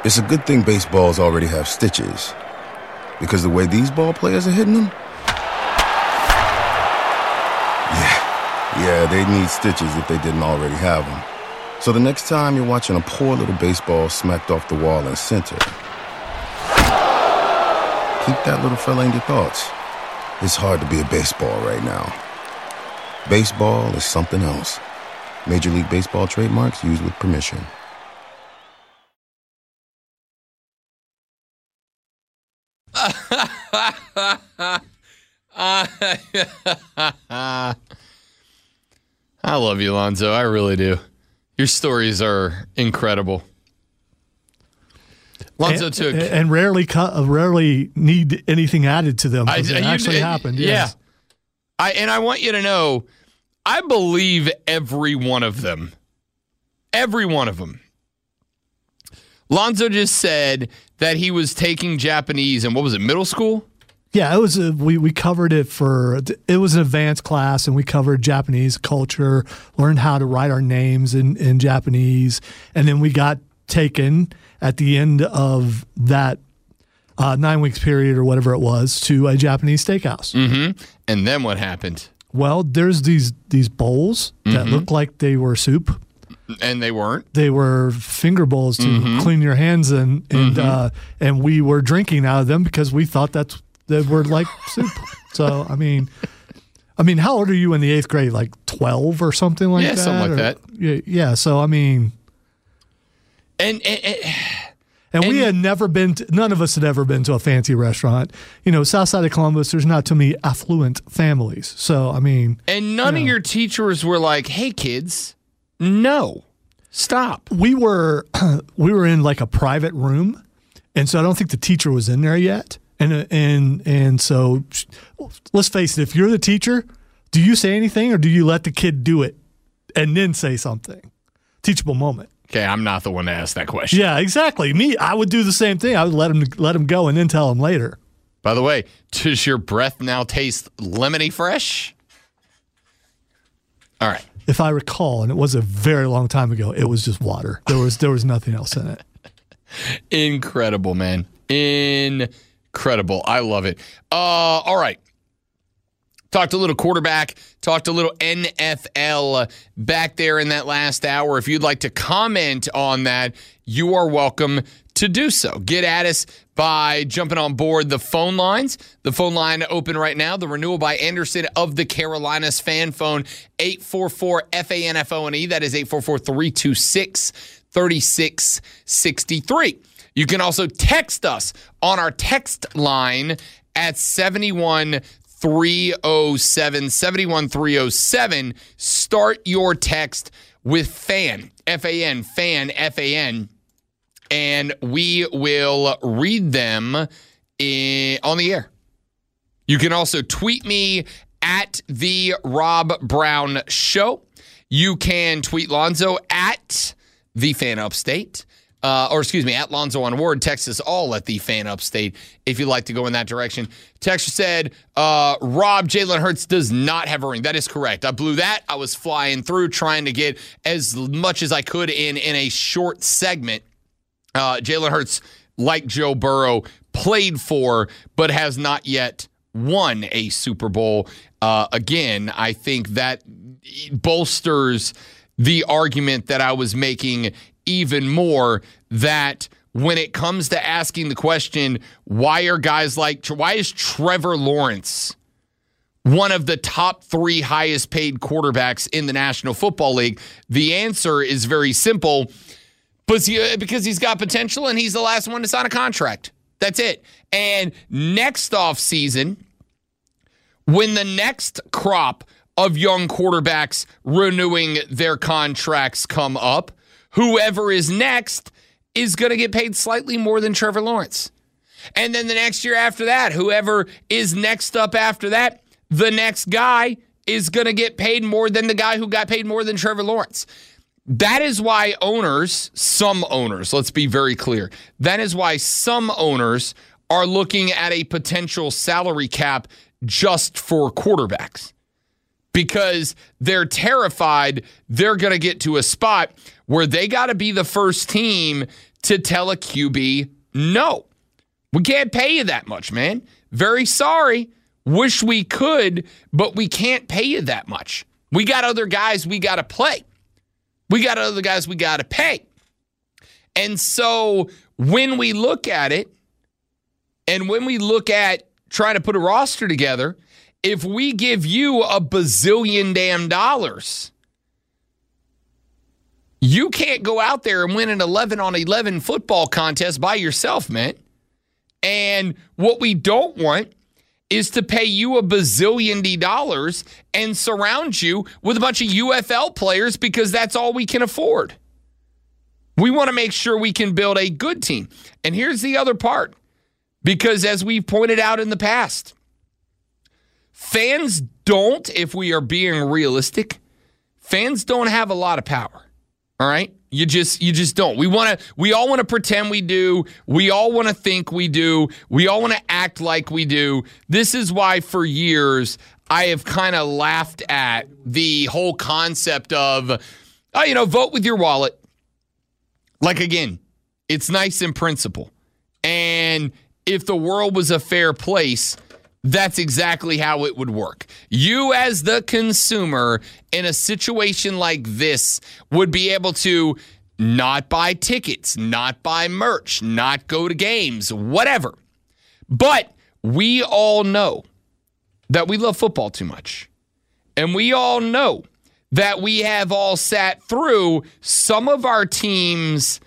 It's a good thing baseballs already have stitches, because the way these ball players are hitting them, yeah, they need stitches if they didn't already have them. So the next time you're watching a poor little baseball smacked off the wall in center, keep that little fella in your thoughts. It's hard to be a baseball right now. Baseball is something else. Major League Baseball trademarks used with permission. I love you, Lonzo. I really do. Your stories are incredible. Lonzo took and rarely need anything added to them. It actually happened. Yes. Yeah. I want you to know, I believe every one of them. Every one of them. Lonzo just said that he was taking Japanese in, what was it, middle school? Yeah, it was. We covered it it was an advanced class, and we covered Japanese culture, learned how to write our names in Japanese, and then we got taken at the end of that 9 weeks period or whatever it was to a Japanese steakhouse. Mm-hmm. And then what happened? Well, there's these bowls that look like they were soup. And they weren't. They were finger bowls to clean your hands in, and we were drinking out of them because we thought they were like soup. So I mean, how old are you in the 8th grade? Like 12 or something like that? Yeah, something like that. Yeah. So I mean, and we had never been. None of us had ever been to a fancy restaurant. You know, south side of Columbus, there's not too many affluent families. So I mean, and none of your teachers were like, "Hey, kids, no, stop." We were in like a private room, and so I don't think the teacher was in there yet. And so let's face it, if you're the teacher, do you say anything or do you let the kid do it and then say something? Teachable moment. Okay, I'm not the one to ask that question. Yeah, exactly. I would do the same thing. I would let him go and then tell him later. By the way, does your breath now taste lemony fresh? All right. If I recall, and it was a very long time ago, it was just water. There was nothing else in it. Incredible, man. Incredible. I love it. All right. Talked a little quarterback, talked a little NFL back there in that last hour. If you'd like to comment on that, you are welcome to do so. Get at us by jumping on board the phone lines. The phone line open right now. The Renewal by Anderson of the Carolinas fan phone, 844-FANFONE. That is 844-326-3663. You can also text us on our text line at 71307. Start your text with FAN, F-A-N, FAN, F-A-N, and we will read them on the air. You can also tweet me at the Rob Brown Show. You can tweet Lonzo at the Fan Upstate. At Lonzo on Ward. Text us all at the Fan Upstate if you'd like to go in that direction. Texture said, Rob, Jalen Hurts does not have a ring. That is correct. I blew that. I was flying through trying to get as much as I could in a short segment. Jalen Hurts, like Joe Burrow, played for but has not yet won a Super Bowl. Again, I think that bolsters the argument that I was making even more, that when it comes to asking the question, why is Trevor Lawrence one of the top 3 highest paid quarterbacks in the National Football League? The answer is very simple, because he's got potential and he's the last one to sign a contract. That's it. And next offseason, when the next crop of young quarterbacks renewing their contracts come up, whoever is next is going to get paid slightly more than Trevor Lawrence. And then the next year after that, whoever is next up after that, the next guy is going to get paid more than the guy who got paid more than Trevor Lawrence. That is why some owners, let's be very clear, that is why some owners are looking at a potential salary cap just for quarterbacks. Because they're terrified they're going to get to a spot where they got to be the first team to tell a QB no. We can't pay you that much, man. Very sorry. Wish we could, but we can't pay you that much. We got other guys we got to play. We got other guys we got to pay. And so when we look at it, and when we look at trying to put a roster together, if we give you a bazillion damn dollars, you can't go out there and win an 11-on-11 football contest by yourself, man. And what we don't want is to pay you a bazillion dollars and surround you with a bunch of UFL players because that's all we can afford. We want to make sure we can build a good team. And here's the other part, because as we've pointed out in the past, fans don't, if we are being realistic, fans don't have a lot of power. All right? You just don't. We all want to pretend we do. We all want to think we do. We all want to act like we do. This is why for years I have kind of laughed at the whole concept of, vote with your wallet. Like, again, it's nice in principle. And if the world was a fair place, that's exactly how it would work. You as the consumer in a situation like this would be able to not buy tickets, not buy merch, not go to games, whatever. But we all know that we love football too much. And we all know that we have all sat through some of our teams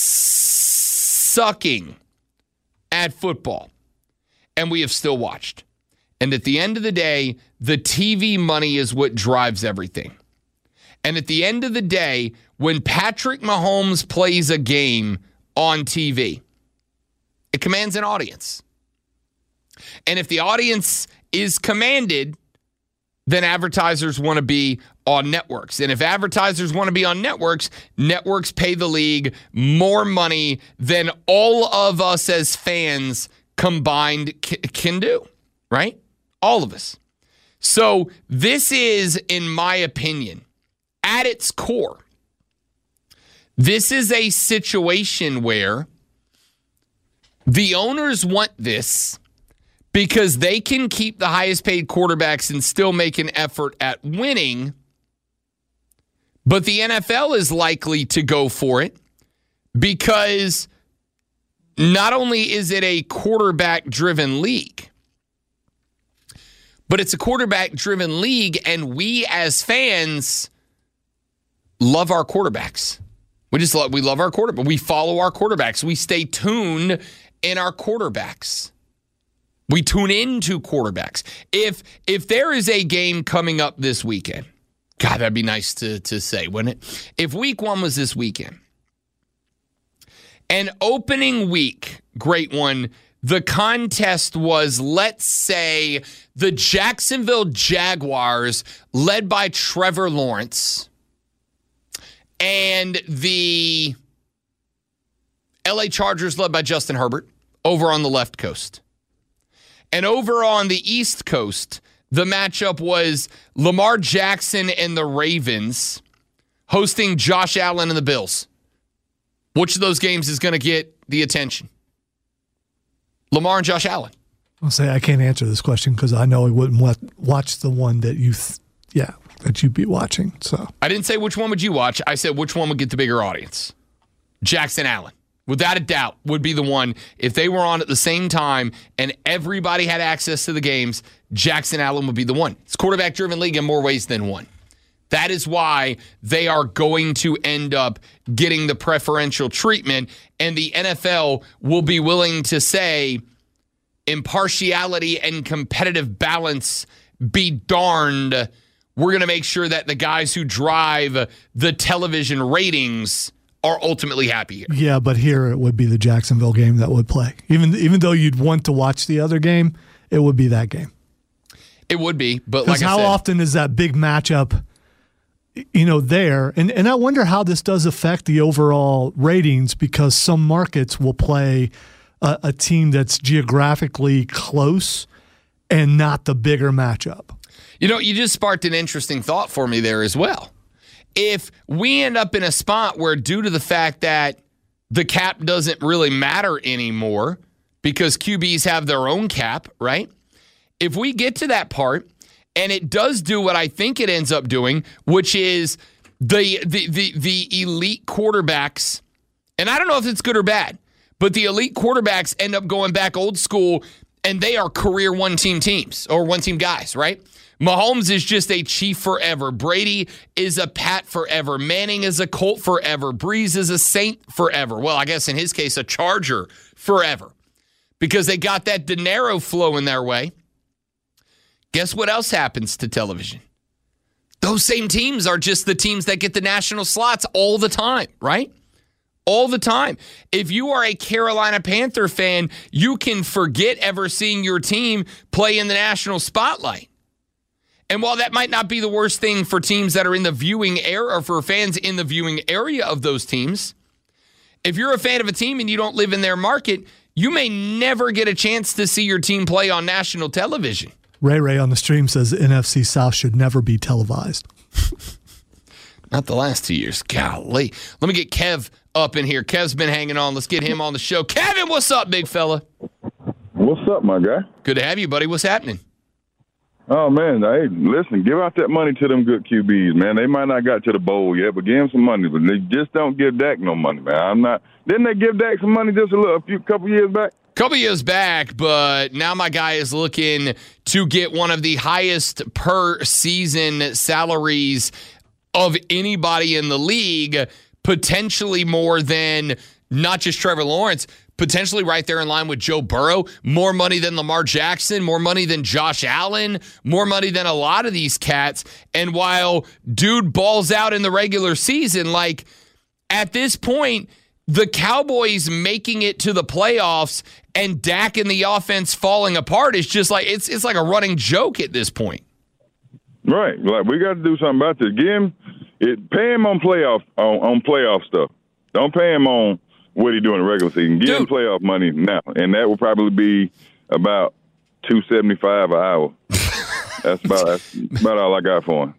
sucking at football. And we have still watched. And at the end of the day, the TV money is what drives everything. And at the end of the day, when Patrick Mahomes plays a game on TV, it commands an audience. And if the audience is commanded, then advertisers want to be on networks. And if advertisers want to be on networks, networks pay the league more money than all of us as fans combined can do, right? All of us. So this is, in my opinion, at its core, this is a situation where the owners want this because they can keep the highest paid quarterbacks and still make an effort at winning. But the NFL is likely to go for it because not only is it a quarterback-driven league, but it's a quarterback-driven league, and we as fans love our quarterbacks. We love our quarterback. We follow our quarterbacks. We stay tuned in our quarterbacks. We tune into quarterbacks. If there is a game coming up this weekend, God, that'd be nice to say, wouldn't it? If week 1 was this weekend, and opening week, great one, the contest was, let's say, the Jacksonville Jaguars, led by Trevor Lawrence, and the LA Chargers, led by Justin Herbert, over on the left coast. And over on the East Coast, the matchup was Lamar Jackson and the Ravens hosting Josh Allen and the Bills. Which of those games is going to get the attention? Lamar and Josh Allen. I'll say I can't answer this question because I know I wouldn't watch the one that that you'd be watching. So I didn't say which one would you watch. I said which one would get the bigger audience. Jackson Allen, without a doubt, would be the one. If they were on at the same time and everybody had access to the games, Jackson Allen would be the one. It's a quarterback-driven league in more ways than one. That is why they are going to end up getting the preferential treatment, and the NFL will be willing to say impartiality and competitive balance be darned. We're going to make sure that the guys who drive the television ratings are ultimately happy here. Yeah, but here it would be the Jacksonville game that would play. Even though you'd want to watch the other game, it would be that game. It would be, but like I said, how often is that big matchup there? And I wonder how this does affect the overall ratings, because some markets will play a team that's geographically close and not the bigger matchup. You just sparked an interesting thought for me there as well. If we end up in a spot where, due to the fact that the cap doesn't really matter anymore because QBs have their own cap, right? If we get to that part and it does do what I think it ends up doing, which is the elite quarterbacks, and I don't know if it's good or bad, but the elite quarterbacks end up going back old school and they are career one-team teams or one-team guys, right? Mahomes is just a Chief forever. Brady is a Pat forever. Manning is a Colt forever. Breeze is a Saint forever. Well, I guess in his case, a Charger forever because they got that dinero flowing their way. Guess what else happens to television? Those same teams are just the teams that get the national slots all the time, right? All the time. If you are a Carolina Panther fan, you can forget ever seeing your team play in the national spotlight. And while that might not be the worst thing for teams that are in the viewing area or for fans in the viewing area of those teams, if you're a fan of a team and you don't live in their market, you may never get a chance to see your team play on national television. Ray on the stream says the NFC South should never be televised. Not the last 2 years. Golly. Let me get Kev up in here. Kev's been hanging on. Let's get him on the show. Kevin, what's up, big fella? What's up, my guy? Good to have you, buddy. What's happening? Oh, man, hey, listen, give out that money to them good QBs, man. They might not got to the bowl yet, but give them some money. But they just don't give Dak no money, man. Didn't they give Dak some money just a couple years back? Couple years back, but now my guy is looking to get one of the highest per season salaries of anybody in the league, potentially more than not just Trevor Lawrence, potentially right there in line with Joe Burrow, more money than Lamar Jackson, more money than Josh Allen, more money than a lot of these cats. And while dude balls out in the regular season, like at this point, the Cowboys making it to the playoffs and Dak and the offense falling apart is just like, it's like a running joke at this point. Right. Like we got to do something about this. Pay him on playoff stuff. Don't pay him on what he doing in the regular season. Give him playoff money now, and that will probably be about $275 an hour. That's about all I got for him.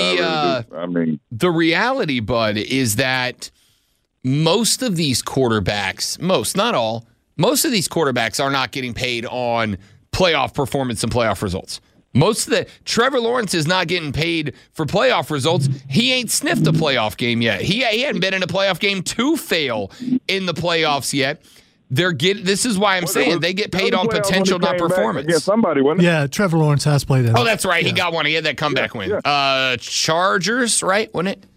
The reality, bud, is that most of these quarterbacks, not all, most of these quarterbacks are not getting paid on playoff performance and playoff results. Trevor Lawrence is not getting paid for playoff results. He ain't sniffed a playoff game yet. He hadn't been in a playoff game to fail in the playoffs yet. This is why I'm saying they get paid on potential, not performance. Somebody, wasn't it? Yeah, Trevor Lawrence has played in. Oh, that's right. Yeah. He got one. He had that comeback win. Yeah. Chargers, right? Wasn't it?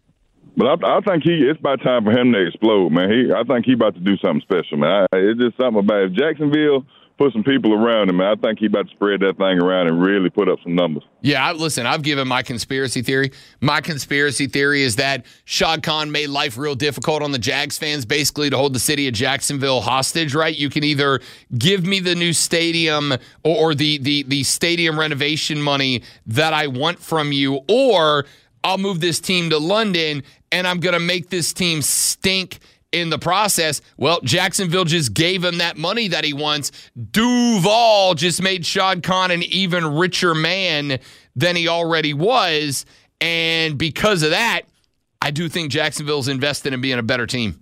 But I think it's about time for him to explode, man. I think he about to do something special, man. It's just something about if Jacksonville put some people around him, man. I think he about to spread that thing around and really put up some numbers. Yeah, I've given my conspiracy theory. My conspiracy theory is that Shad Khan made life real difficult on the Jags fans, basically to hold the city of Jacksonville hostage, right? You can either give me the new stadium or the stadium renovation money that I want from you, or I'll move this team to London and I'm going to make this team stink in the process. Well, Jacksonville just gave him that money that he wants. Duval just made Shad Khan an even richer man than he already was. And because of that, I do think Jacksonville's invested in being a better team.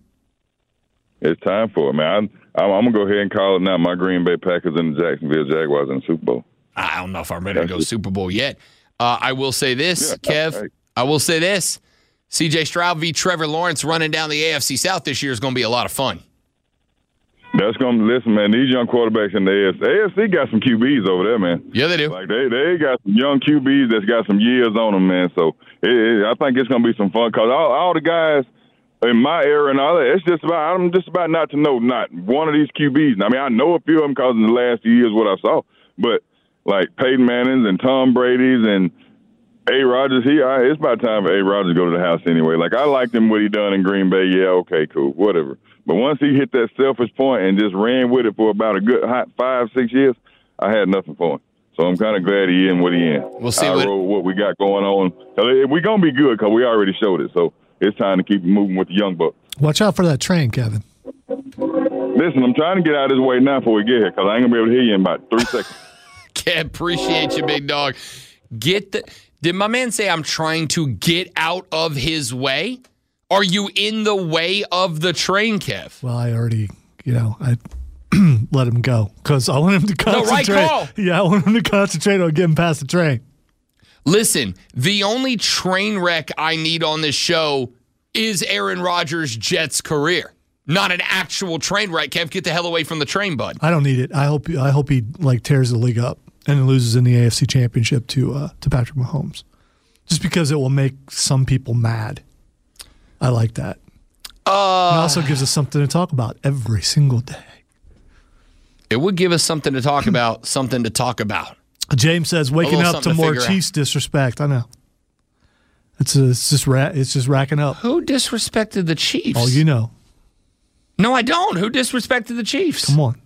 It's time for it, man. I'm going to go ahead and call it now. My Green Bay Packers and the Jacksonville Jaguars in the Super Bowl. I don't know if I'm ready to go Super Bowl yet. I will say this, Kev. I will say this. C.J. Stroud v. Trevor Lawrence running down the AFC South this year is going to be a lot of fun. That's going to listen, man. These young quarterbacks in the AFC got some QBs over there, man. Yeah, they do. Like they got some young QBs that's got some years on them, man. So I think it's going to be some fun because all the guys in my era and all that, I'm just about not to know not one of these QBs. I mean, I know a few of them because in the last few years what I saw, but like Peyton Manning's and Tom Brady's and A. Rodgers, it's about time for A. Rodgers to go to the house anyway. Like, I liked him what he done in Green Bay. Yeah, okay, cool, whatever. But once he hit that selfish point and just ran with it for about a good hot 5-6 years, I had nothing for him. So I'm kind of glad he in what he in. We'll see what we got going on. We're going to be good because we already showed it. So it's time to keep moving with the young bucks. Watch out for that train, Kevin. Listen, I'm trying to get out of his way now before we get here because I ain't going to be able to hear you in about 3 seconds. Can't appreciate you, big dog. Did my man say I'm trying to get out of his way? Are you in the way of the train, Kev? Well, I already, I let him go because I want him to concentrate. The right call. Yeah, I want him to concentrate on getting past the train. Listen, the only train wreck I need on this show is Aaron Rodgers' Jets career, not an actual train wreck. Kev, get the hell away from the train, bud. I don't need it. I hope he tears the league up and loses in the AFC Championship to Patrick Mahomes, just because it will make some people mad. I like that. It also gives us something to talk about every single day. It would give us something to talk about. Something to talk about. James says, waking up to more Chiefs disrespect. I know. It's just racking up. Who disrespected the Chiefs? Oh, you know. No, I don't. Who disrespected the Chiefs?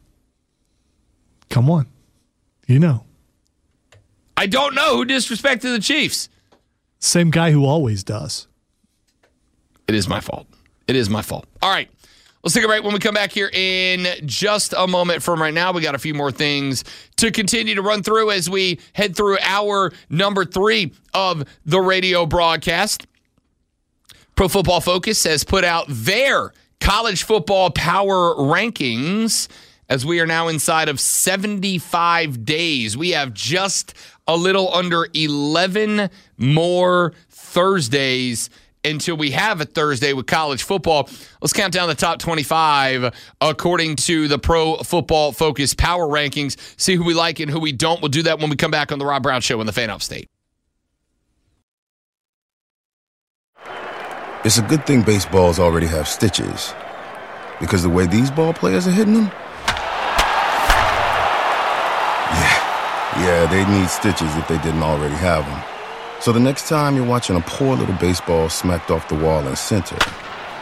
Come on. You know. I don't know who disrespected the Chiefs. Same guy who always does. It is my fault. All right. Let's take a break. When we come back here in just a moment from right now, we got a few more things to continue to run through as we head through hour number 3 of the radio broadcast. Pro Football Focus has put out their college football power rankings as we are now inside of 75 days. We have just a little under 11 more Thursdays until we have a Thursday with college football. Let's count down the top 25 according to the Pro Football Focus Power Rankings. See who we like and who we don't. We'll do that when we come back on the Rob Brown Show in the Fan Upstate. It's a good thing baseballs already have stitches, because the way these ball players are hitting them, yeah, they need stitches if they didn't already have them. So the next time you're watching a poor little baseball smacked off the wall in center, keep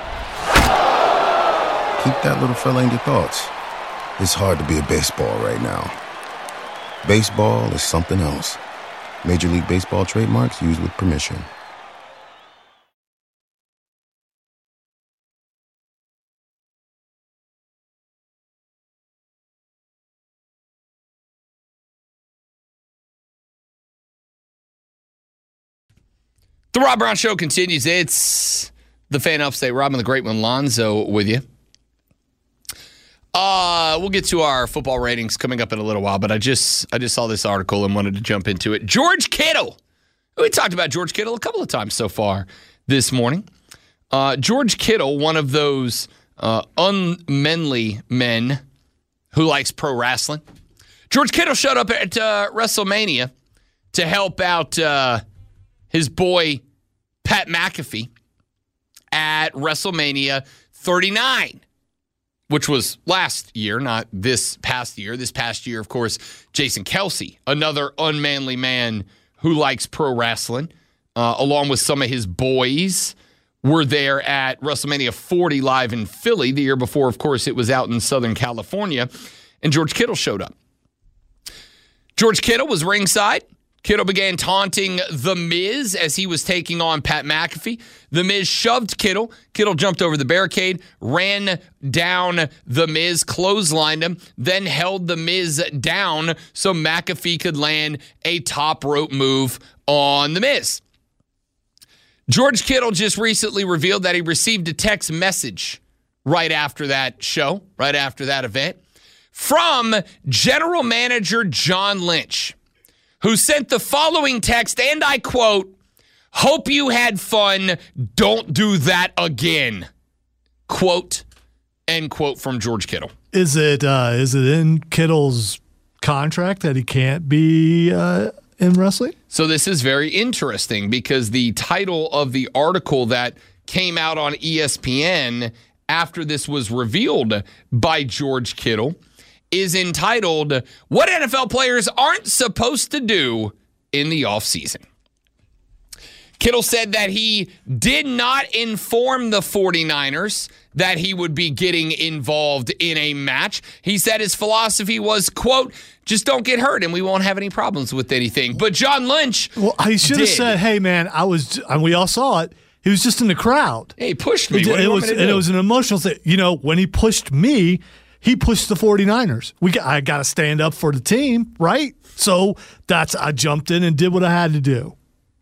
that little fella in your thoughts. It's hard to be a baseball right now. Baseball is something else. Major League Baseball trademarks used with permission. The Rob Brown Show continues. It's the Fan Upstate. Rob and the Great One Lonzo with you. We'll get to our football ratings coming up in a little while, but I just saw this article and wanted to jump into it. George Kittle. We talked about George Kittle a couple of times so far this morning. George Kittle, one of those unmanly men who likes pro wrestling. George Kittle showed up at WrestleMania to help out his boy Pat McAfee at WrestleMania 39, which was last year, not this past year. This past year, of course, Jason Kelce, another unmanly man who likes pro wrestling, along with some of his boys, were there at WrestleMania 40 live in Philly. The year before, of course, it was out in Southern California, and George Kittle showed up. George Kittle was ringside. Kittle began taunting The Miz as he was taking on Pat McAfee. The Miz shoved Kittle. Kittle jumped over the barricade, ran down The Miz, clotheslined him, then held The Miz down so McAfee could land a top rope move on The Miz. George Kittle just recently revealed that he received a text message right after that show, right after that event, from General Manager John Lynch, who sent the following text, and I quote, "Hope you had fun. Don't do that again." Quote, end quote from George Kittle. Is it in Kittle's contract that he can't be in wrestling? So this is very interesting because the title of the article that came out on ESPN after this was revealed by George Kittle is entitled, "What NFL Players Aren't Supposed to Do in the Offseason." Kittle said that he did not inform the 49ers that he would be getting involved in a match. He said his philosophy was, quote, "Just don't get hurt and we won't have any problems with anything." But John Lynch he should have said, "Hey, man, and we all saw it. He was just in the crowd. Hey, he pushed me. What do you want me to do?" And it was an emotional thing. When he pushed me, he pushed the 49ers. I got to stand up for the team, right? So I jumped in and did what I had to do.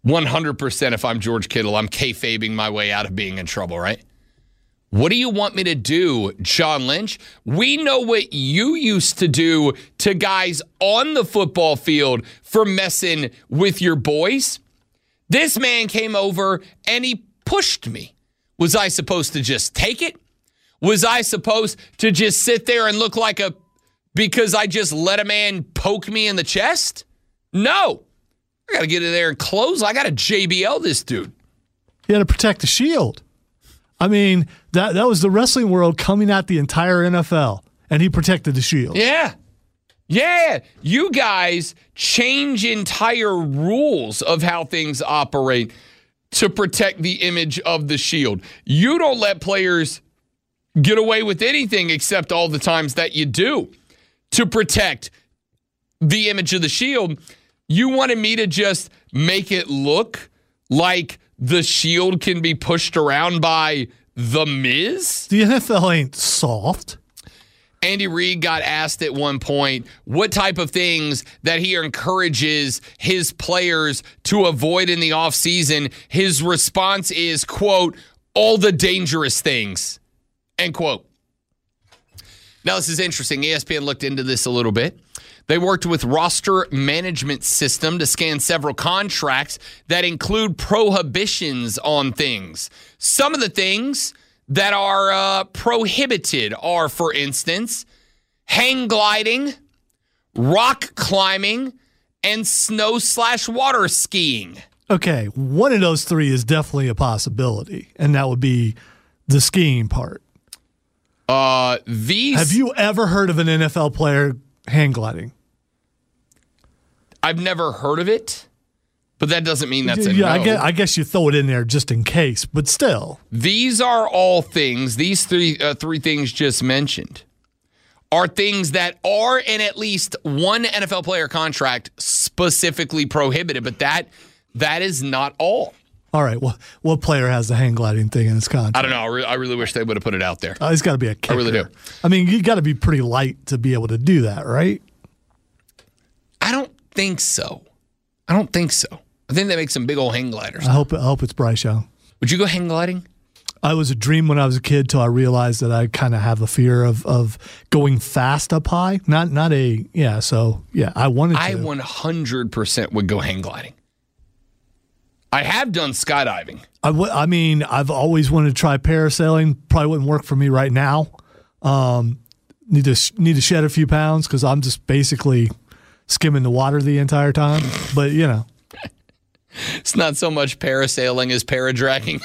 100% if I'm George Kittle, I'm kayfabing my way out of being in trouble, right? What do you want me to do, John Lynch? We know what you used to do to guys on the football field for messing with your boys. This man came over and he pushed me. Was I supposed to just take it? Was I supposed to just sit there and look like because I just let a man poke me in the chest? No. I got to get in there and close. I got to JBL this dude. You had to protect the shield. I mean, that was the wrestling world coming at the entire NFL, and he protected the shield. Yeah. Yeah. You guys change entire rules of how things operate to protect the image of the shield. You don't let players get away with anything except all the times that you do to protect the image of the shield. You wanted me to just make it look like the shield can be pushed around by The Miz? The NFL ain't soft. Andy Reid got asked at one point what type of things that he encourages his players to avoid in the offseason. His response is, quote, all the dangerous things, end quote. Now, this is interesting. ESPN looked into this a little bit. They worked with Roster Management System to scan several contracts that include prohibitions on things. Some of the things that are prohibited are, for instance, hang gliding, rock climbing, and snow/water skiing. Okay, one of those three is definitely a possibility, and that would be the skiing part. Have you ever heard of an NFL player hang gliding? I've never heard of it, but that doesn't mean that's a no. I guess you throw it in there just in case, but still. These are all things, these three things just mentioned, are things that are in at least one NFL player contract specifically prohibited, but that is not all. All right, well, what player has the hang gliding thing in his contract? I don't know. I really wish they would have put it out there. He's got to be a kicker. I really do. I mean, you got to be pretty light to be able to do that, right? I don't think so. I think they make some big old hang gliders. I hope it's Bryce Young. Would you go hang gliding? I was a dream when I was a kid till I realized that I kind of have a fear of going fast up high. I wanted to. I 100% would go hang gliding. I have done skydiving. I've always wanted to try parasailing. Probably wouldn't work for me right now. Need to shed a few pounds because I'm just basically skimming the water the entire time. But, you know. It's not so much parasailing as paradragging.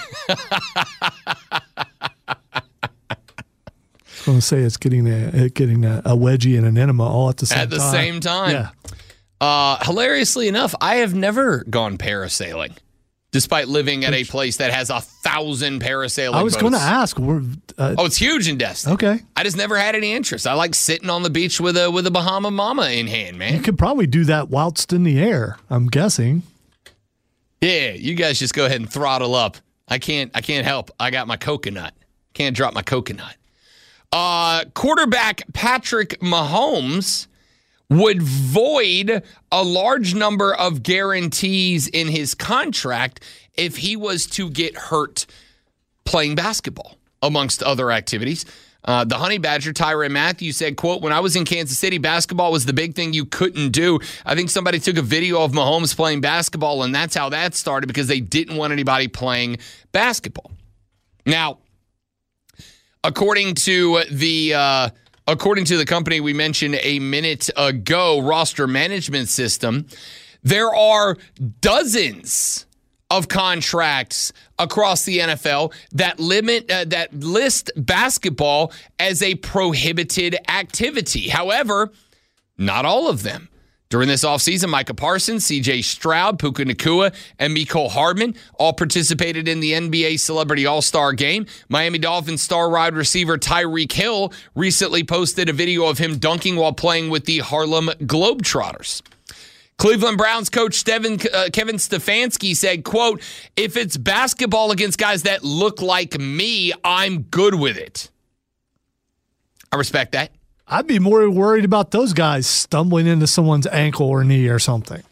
I was going to say it's getting a wedgie and an enema all at the same time. At the same time. Yeah. Hilariously enough, I have never gone parasailing. Despite living at a place that has 1,000 parasailing boats. I was going to ask. It's huge in Destin. Okay. I just never had any interest. I like sitting on the beach with a Bahama Mama in hand, man. You could probably do that whilst in the air, I'm guessing. Yeah, you guys just go ahead and throttle up. I can't help. I got my coconut. Can't drop my coconut. Quarterback Patrick Mahomes would void a large number of guarantees in his contract if he was to get hurt playing basketball, amongst other activities. The Honey Badger, Tyrann Mathieu, said, quote, when I was in Kansas City, basketball was the big thing you couldn't do. I think somebody took a video of Mahomes playing basketball, and that's how that started because they didn't want anybody playing basketball. Now, according to the company we mentioned a minute ago, Roster Management System, there are dozens of contracts across the NFL that list basketball as a prohibited activity. However, not all of them. During this offseason, Micah Parsons, C.J. Stroud, Puka Nacua, and Mecole Hardman all participated in the NBA Celebrity All-Star Game. Miami Dolphins star wide receiver Tyreek Hill recently posted a video of him dunking while playing with the Harlem Globetrotters. Cleveland Browns coach Kevin Stefanski said, quote, if it's basketball against guys that look like me, I'm good with it. I respect that. I'd be more worried about those guys stumbling into someone's ankle or knee or something.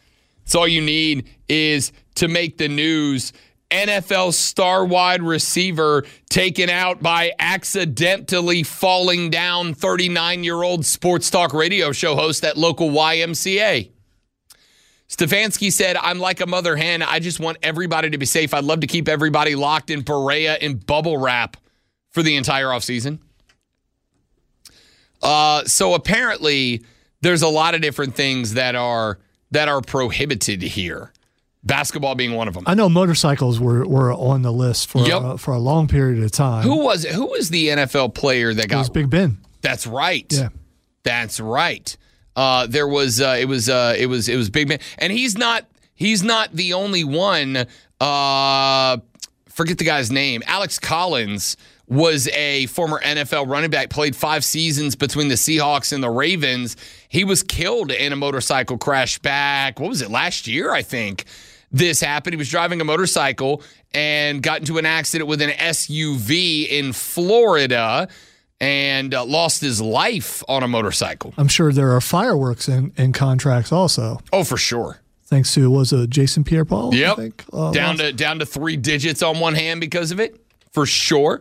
It's all you need is to make the news. NFL star wide receiver taken out by accidentally falling down 39-year-old sports talk radio show host at local YMCA. Stefanski said, I'm like a mother hen. I just want everybody to be safe. I'd love to keep everybody locked in Berea and bubble wrap for the entire offseason. So apparently there's a lot of different things that are prohibited here. Basketball being one of them. I know motorcycles were on the list for a long period of time. Who was the NFL player that got? It was Big Ben. That's right. Yeah, that's right. It was Big Ben, and he's not the only one. Forget the guy's name. Alex Collins was a former NFL running back, played 5 seasons between the Seahawks and the Ravens. He was killed in a motorcycle crash back, what was it, last year, I think. This happened. He was driving a motorcycle and got into an accident with an SUV in Florida and lost his life on a motorcycle. I'm sure there are fireworks in contracts also. Oh, for sure. Thanks to, was it Jason Pierre-Paul? Yep. I think, down to 3 digits on one hand because of it. For sure.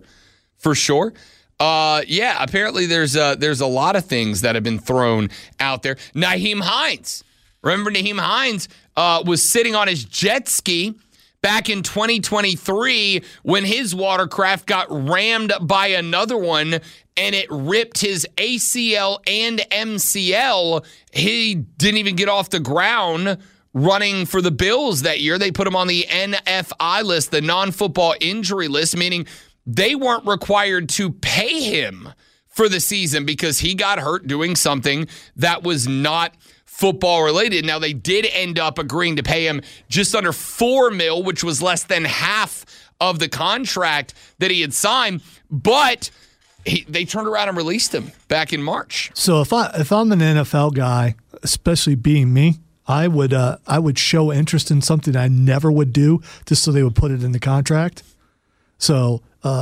Yeah, apparently there's a lot of things that have been thrown out there. Nyheim Hines. Remember Nyheim Hines was sitting on his jet ski back in 2023 when his watercraft got rammed by another one and it ripped his ACL and MCL. He didn't even get off the ground running for the Bills that year. They put him on the NFI list, the non-football injury list, meaning they weren't required to pay him for the season because he got hurt doing something that was not football related. Now, they did end up agreeing to pay him just under $4 million, which was less than half of the contract that he had signed, but they turned around and released him back in March. So if I'm an NFL guy, especially being me, I would show interest in something I never would do just so they would put it in the contract. So,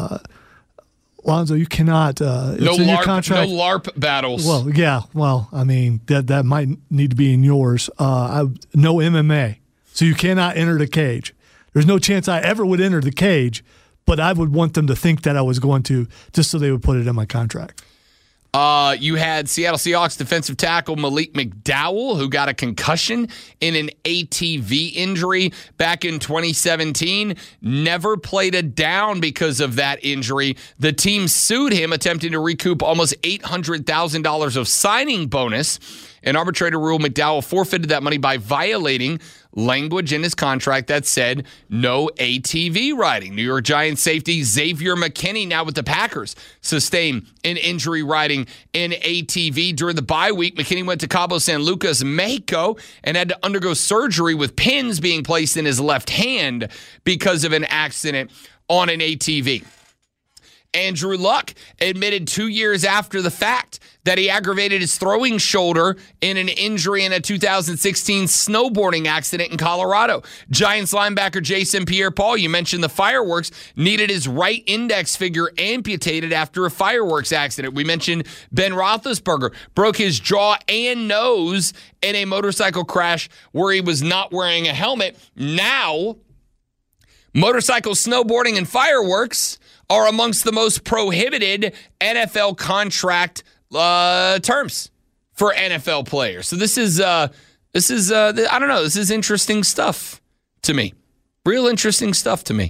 Lonzo, you cannot. It's in your contract. No LARP battles. Well, yeah. Well, I mean that might need to be in yours. No MMA, so you cannot enter the cage. There's no chance I ever would enter the cage, but I would want them to think that I was going to, just so they would put it in my contract. You had Seattle Seahawks defensive tackle Malik McDowell, who got a concussion in an ATV injury back in 2017. Never played a down because of that injury. The team sued him, attempting to recoup almost $800,000 of signing bonus. An arbitrator ruled McDowell forfeited that money by violating language in his contract that said no ATV riding. New York Giants safety Xavier McKinney, now with the Packers, sustained an injury riding in ATV. During the bye week, McKinney went to Cabo San Lucas, Mexico, and had to undergo surgery with pins being placed in his left hand because of an accident on an ATV. Andrew Luck admitted 2 years after the fact that he aggravated his throwing shoulder in an injury in a 2016 snowboarding accident in Colorado. Giants linebacker Jason Pierre-Paul, you mentioned the fireworks, needed his right index finger amputated after a fireworks accident. We mentioned Ben Roethlisberger broke his jaw and nose in a motorcycle crash where he was not wearing a helmet. Now, motorcycle, snowboarding, and fireworks are amongst the most prohibited NFL contract terms for NFL players. So this is I don't know, this is interesting stuff to me. Real interesting stuff to me.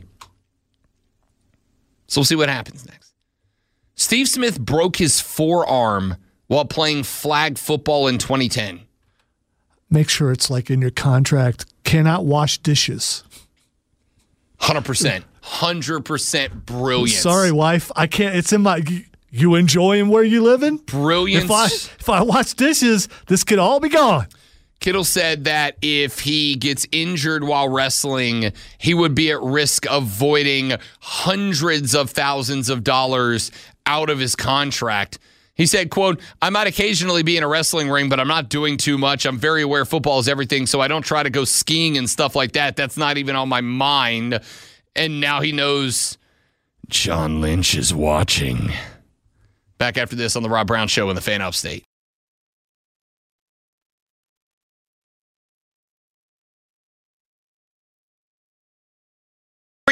So we'll see what happens next. Steve Smith broke his forearm while playing flag football in 2010. Make sure it's like in your contract, cannot wash dishes. 100%. 100% brilliance. Sorry, wife. I can't. It's in my. You enjoying where you living? Brilliance. If I wash dishes, this could all be gone. Kittle said that if he gets injured while wrestling, he would be at risk of voiding hundreds of thousands of dollars out of his contract. He said, quote, I might occasionally be in a wrestling ring, but I'm not doing too much. I'm very aware football is everything, so I don't try to go skiing and stuff like that. That's not even on my mind. And now he knows John Lynch is watching. Back after this on the Rob Brown Show in the Fan Upstate.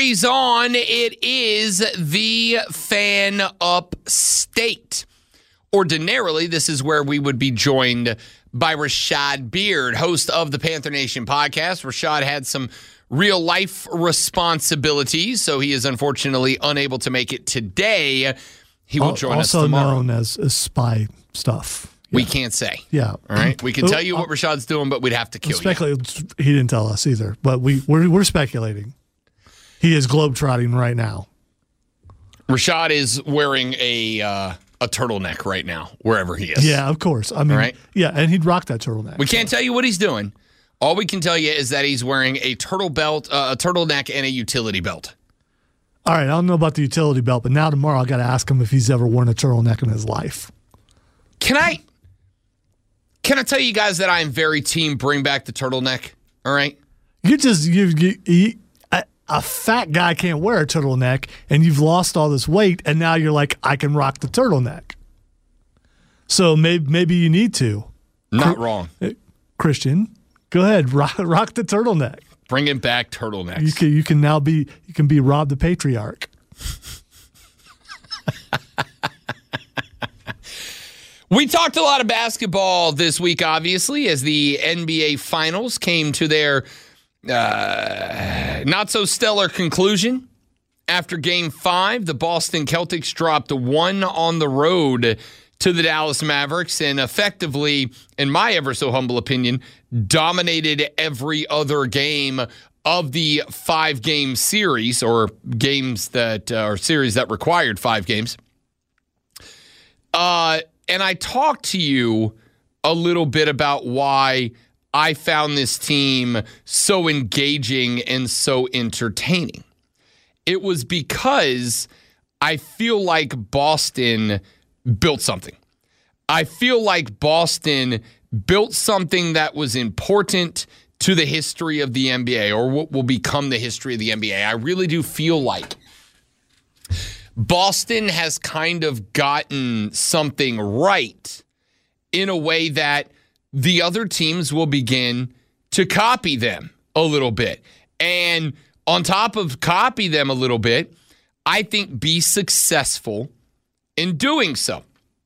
carries on. It is the Fan Upstate. Ordinarily, this is where we would be joined by Rashad Beard, host of the Panther Nation podcast. Rashad had some real-life responsibilities, so he is unfortunately unable to make it today. He will join us tomorrow. Also known as spy stuff. Yeah. We can't say. Yeah. All right? We can tell you what Rashad's doing, but we'd have to kill you. He didn't tell us either, but we're speculating. He is globetrotting right now. Rashad is wearing a turtleneck right now, wherever he is. Yeah, of course. I mean, right? Yeah, and he'd rock that turtleneck. We can't tell you what he's doing. All we can tell you is that he's wearing a turtleneck, and a utility belt. All right, I don't know about the utility belt, but now tomorrow I got to ask him if he's ever worn a turtleneck in his life. Can I tell you guys that I am very team bring back the turtleneck? All right. A fat guy can't wear a turtleneck, and you've lost all this weight, and now you're like, I can rock the turtleneck. So maybe you need to. Not wrong. Christian, go ahead, rock the turtleneck. Bringing back turtlenecks. You can now be Rob the Patriarch. We talked a lot of basketball this week, obviously, as the NBA Finals came to their not-so-stellar conclusion. After Game 5, the Boston Celtics dropped 1 on the road to the Dallas Mavericks and effectively, in my ever-so-humble opinion, dominated every other game of the 5-game series, or games that or series that required 5 games. And I talked to you a little bit about why I found this team so engaging and so entertaining. It was because I feel like Boston built something. I feel like Boston built something that was important to the history of the NBA, or what will become the history of the NBA. I really do feel like Boston has kind of gotten something right in a way that the other teams will begin to copy them a little bit. And on top of copy them a little bit, I think be successful in doing so.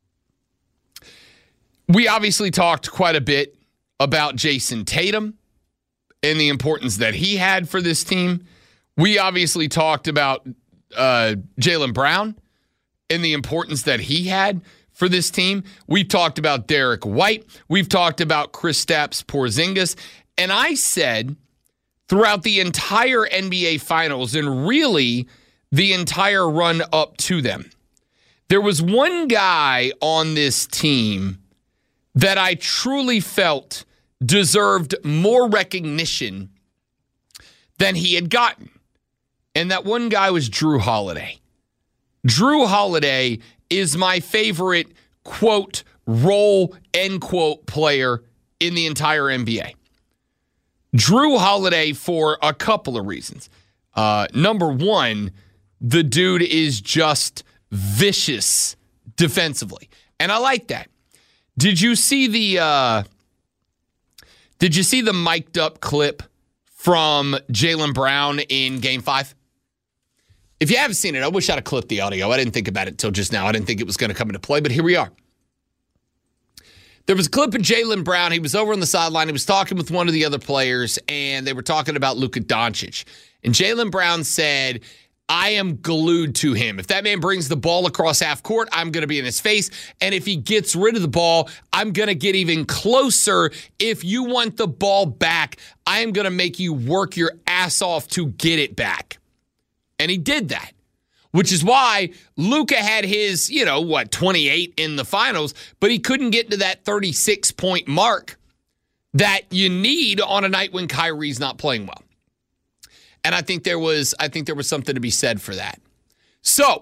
We obviously talked quite a bit about Jason Tatum and the importance that he had for this team. We obviously talked about Jaylen Brown and the importance that he had for this team. We've talked about Derek White. We've talked about Kristaps Porzingis. And I said throughout the entire NBA Finals and really the entire run up to them, there was one guy on this team that I truly felt deserved more recognition than he had gotten. And that one guy was Jrue Holiday. Jrue Holiday is my favorite, quote, role, end quote, player in the entire NBA. Jrue Holiday for a couple of reasons. Number one, the dude is just vicious defensively. And I like that. Did you see the mic'd up clip from Jaylen Brown in Game 5? If you haven't seen it, I wish I'd have clipped the audio. I didn't think about it until just now. I didn't think it was going to come into play, but here we are. There was a clip of Jaylen Brown. He was over on the sideline. He was talking with one of the other players, and they were talking about Luka Doncic. And Jaylen Brown said, I am glued to him. If that man brings the ball across half court, I'm going to be in his face. And if he gets rid of the ball, I'm going to get even closer. If you want the ball back, I am going to make you work your ass off to get it back. And he did that, which is why Luka had his, 28 in the finals, but he couldn't get to that 36-point mark that you need on a night when Kyrie's not playing well. And I think there was something to be said for that. So,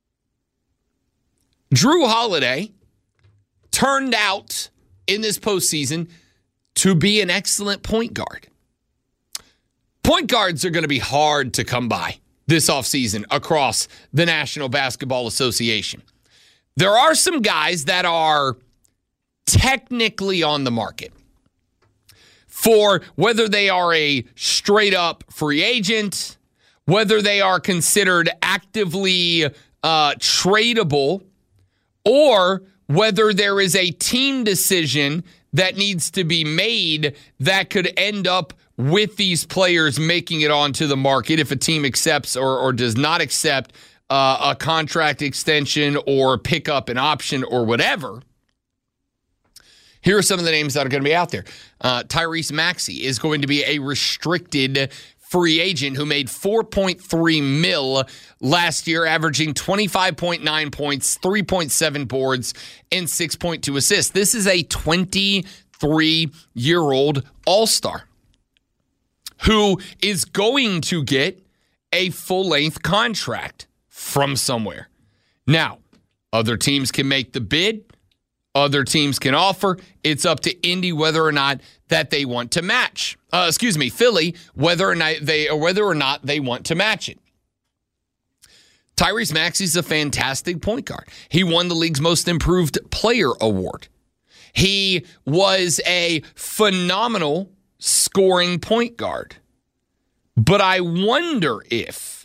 Jrue Holiday turned out in this postseason to be an excellent point guard. Point guards are going to be hard to come by this offseason across the National Basketball Association. There are some guys that are technically on the market for whether they are a straight-up free agent, whether they are considered actively tradable, or whether there is a team decision that needs to be made that could end up with these players making it onto the market if a team accepts or does not accept a contract extension or pick up an option or whatever. Here are some of the names that are going to be out there. Tyrese Maxey is going to be a restricted free agent who made $4.3 million last year, averaging 25.9 points, 3.7 boards, and 6.2 assists. This is a 23-year-old all-star who is going to get a full-length contract from somewhere. Now, other teams can make the bid. Other teams can offer. It's up to Indy whether or not that they want to match. Philly, whether or not they want to match it. Tyrese Maxey's a fantastic point guard. He won the league's most improved player award. He was a phenomenal scoring point guard. But I wonder if,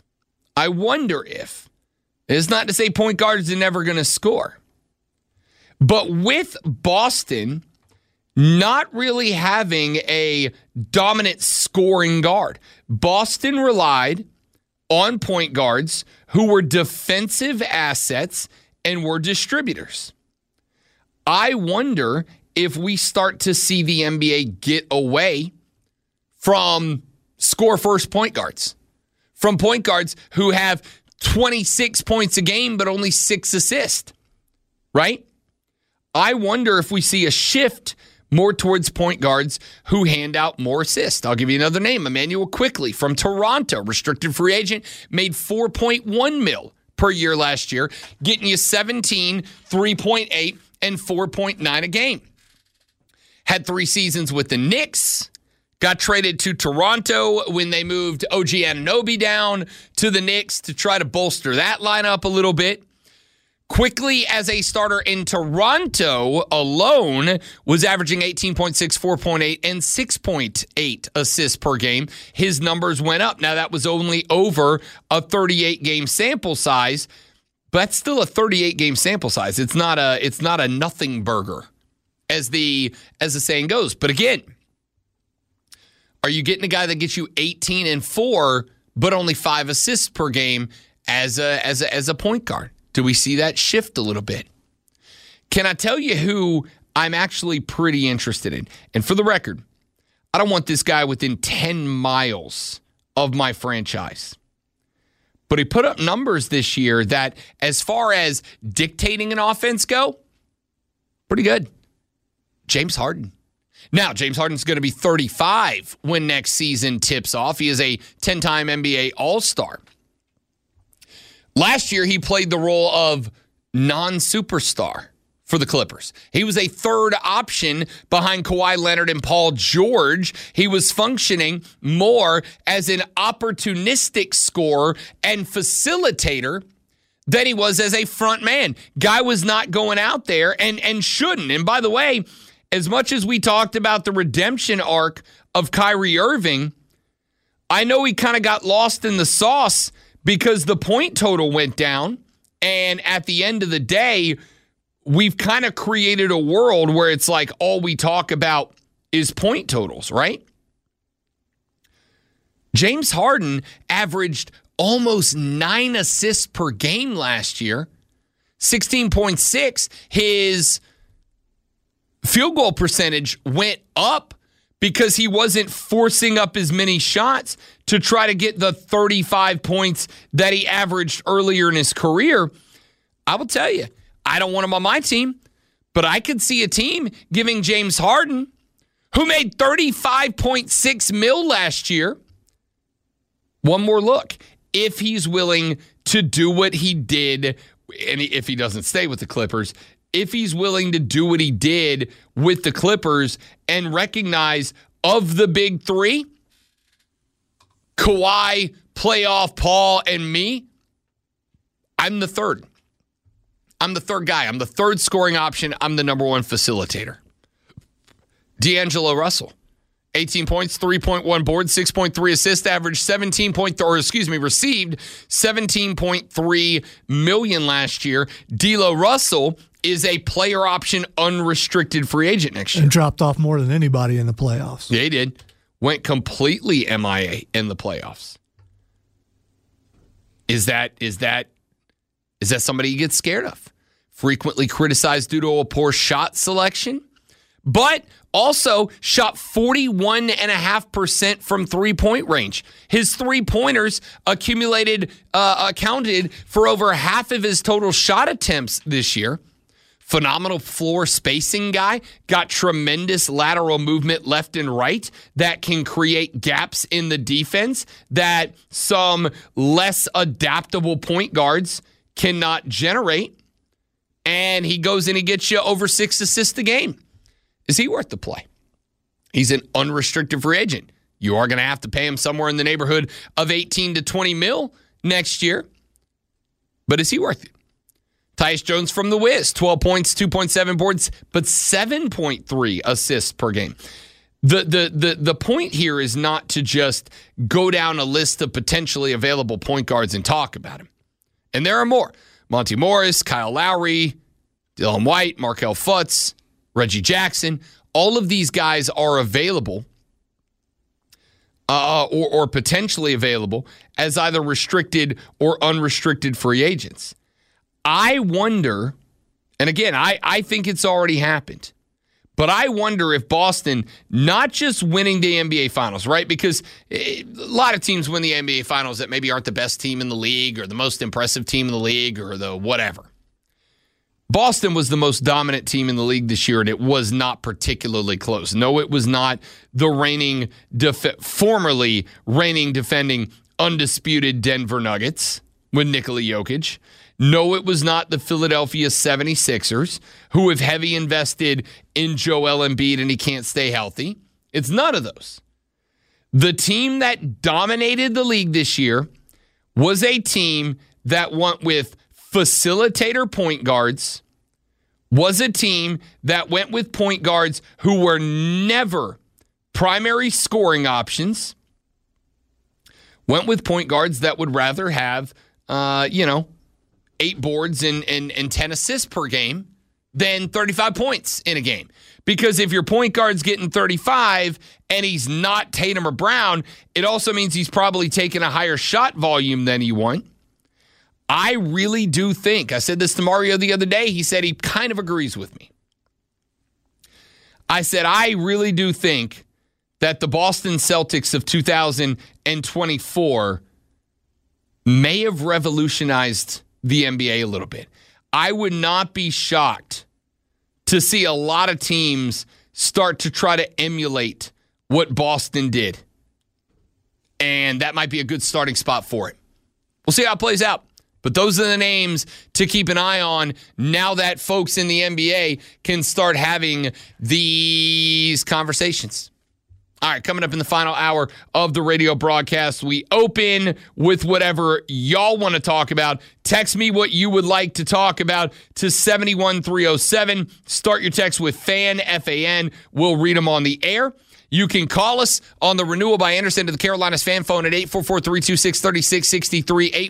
it's not to say point guards are never going to score. But with Boston not really having a dominant scoring guard, Boston relied on point guards who were defensive assets and were distributors. I wonder if we start to see the NBA get away from score-first point guards, from point guards who have 26 points a game but only 6 assists, right? I wonder if we see a shift more towards point guards who hand out more assists. I'll give you another name, Emmanuel Quickley from Toronto, restricted free agent, made $4.1 million per year last year, getting you 17, 3.8, and 4.9 a game. Had 3 seasons with the Knicks, got traded to Toronto when they moved OG Anunoby down to the Knicks to try to bolster that lineup a little bit. Quickly, as a starter in Toronto alone, was averaging 18.6, 4.8, and 6.8 assists per game. His numbers went up. Now, that was only over a 38-game sample size, but that's still a 38-game sample size. It's not a nothing burger, as the saying goes. But again, are you getting a guy that gets you 18 and 4, but only 5 assists per game as a point guard? Do we see that shift a little bit? Can I tell you who I'm actually pretty interested in? And for the record, I don't want this guy within 10 miles of my franchise. But he put up numbers this year that, as far as dictating an offense go, pretty good. James Harden. Now, James Harden's going to be 35 when next season tips off. He is a 10-time NBA All-Star. Last year, he played the role of non-superstar for the Clippers. He was a third option behind Kawhi Leonard and Paul George. He was functioning more as an opportunistic scorer and facilitator than he was as a front man. Guy was not going out there and shouldn't. And by the way, as much as we talked about the redemption arc of Kyrie Irving, I know he kind of got lost in the sauce because the point total went down, and at the end of the day, we've kind of created a world where it's like all we talk about is point totals, right? James Harden averaged almost 9 assists per game last year, 16.6. His field goal percentage went up because he wasn't forcing up as many shots to try to get the 35 points that he averaged earlier in his career. I will tell you, I don't want him on my team, but I could see a team giving James Harden, who made $35.6 million last year, one more look. If he's willing to do what he did, and if he doesn't stay with the Clippers, if he's willing to do what he did with the Clippers and recognize of the big three, Kawhi, playoff Paul, and me, I'm the third. I'm the third guy. I'm the third scoring option. I'm the number one facilitator. D'Angelo Russell, 18 points, 3.1 boards, 6.3 assists, averaged received 17.3 million last year. D'Lo Russell is a player option unrestricted free agent next year. And dropped off more than anybody in the playoffs. Yeah, he did. Went completely MIA in the playoffs. Is that somebody you get scared of? Frequently criticized due to a poor shot selection, but also shot 41.5% from three-point range. His three-pointers accounted for over half of his total shot attempts this year. Phenomenal floor spacing guy, got tremendous lateral movement left and right that can create gaps in the defense that some less adaptable point guards cannot generate. And he goes and he gets you over 6 assists a game. Is he worth the play? He's an unrestricted free agent. You are going to have to pay him somewhere in the neighborhood of 18 to 20 mil next year. But is he worth it? Tyus Jones from the Wiz, 12 points, 2.7 boards, but 7.3 assists per game. The point here is not to just go down a list of potentially available point guards and talk about him. And there are more. Monty Morris, Kyle Lowry, Dylan White, Markelle Fultz, Reggie Jackson. All of these guys are available or potentially available as either restricted or unrestricted free agents. I wonder, and again, I think it's already happened, but I wonder if Boston, not just winning the NBA Finals, right? Because a lot of teams win the NBA Finals that maybe aren't the best team in the league or the most impressive team in the league or the whatever. Boston was the most dominant team in the league this year, and it was not particularly close. No, it was not the formerly reigning, defending, undisputed Denver Nuggets with Nikola Jokic. No, it was not the Philadelphia 76ers, who have heavy invested in Joel Embiid and he can't stay healthy. It's none of those. The team that dominated the league this year was a team that went with facilitator point guards, was a team that went with point guards who were never primary scoring options, went with point guards that would rather have, 8 boards and 10 assists per game than 35 points in a game. Because if your point guard's getting 35 and he's not Tatum or Brown, it also means he's probably taking a higher shot volume than you want. I really do think, I said this to Mario the other day, he said he kind of agrees with me. I said, I really do think that the Boston Celtics of 2024 may have revolutionized the NBA a little bit. I would not be shocked to see a lot of teams start to try to emulate what Boston did. And that might be a good starting spot for it. We'll see how it plays out. But those are the names to keep an eye on now that folks in the NBA can start having these conversations. All right, coming up in the final hour of the radio broadcast, we open with whatever y'all want to talk about. Text me what you would like to talk about to 71307. Start your text with FAN, F-A-N. We'll read them on the air. You can call us on the Renewal by Anderson to the Carolinas fan phone at 844-326-3663,